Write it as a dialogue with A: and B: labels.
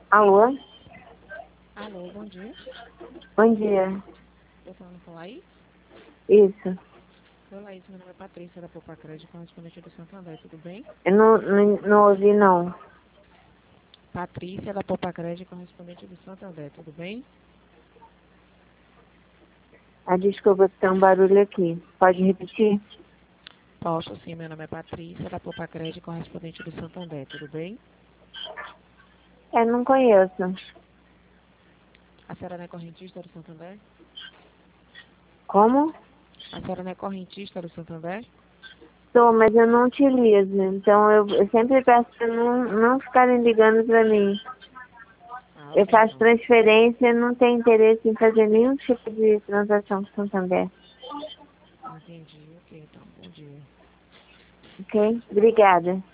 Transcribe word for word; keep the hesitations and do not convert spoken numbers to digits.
A: Alô?
B: Alô, bom dia.
A: Bom dia.
B: Tô falando com Laís?
A: Isso.
B: Oi, Laís, meu nome é Patrícia, da Poupa Crédito, correspondente do Santander, tudo bem?
A: Eu não, não, não ouvi, não.
B: Patrícia, da Poupa Crédito, correspondente do Santander, tudo bem?
A: Ah, desculpa que tem um barulho aqui. Pode repetir?
B: Posso sim, meu nome é Patrícia, da Poupa Crédito, correspondente do Santander, tudo bem?
A: É, não conheço.
B: A senhora não é correntista do Santander?
A: Como?
B: A senhora não é correntista do Santander?
A: Sou, mas eu não utilizo. Então eu, eu sempre peço para não, não ficarem ligando para mim.
B: Ah,
A: Eu
B: ok,
A: faço
B: então.
A: transferência e não tenho interesse em fazer nenhum tipo de transação com o Santander.
B: Entendi, ok, então, bom dia.
A: Ok? Obrigada.